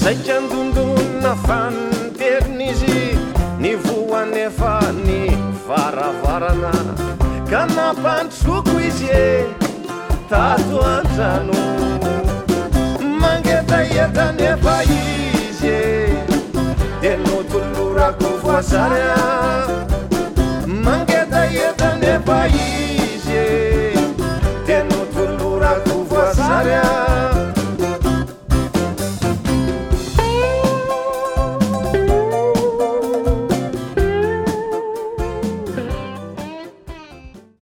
saikandondonna fanterinizy ny voanefa ny varavarana ka nampandroko izy e tato antrano mangetahetanefa izy e de notolorako voasarya mangetahetanefa izy e de notolorako voasarya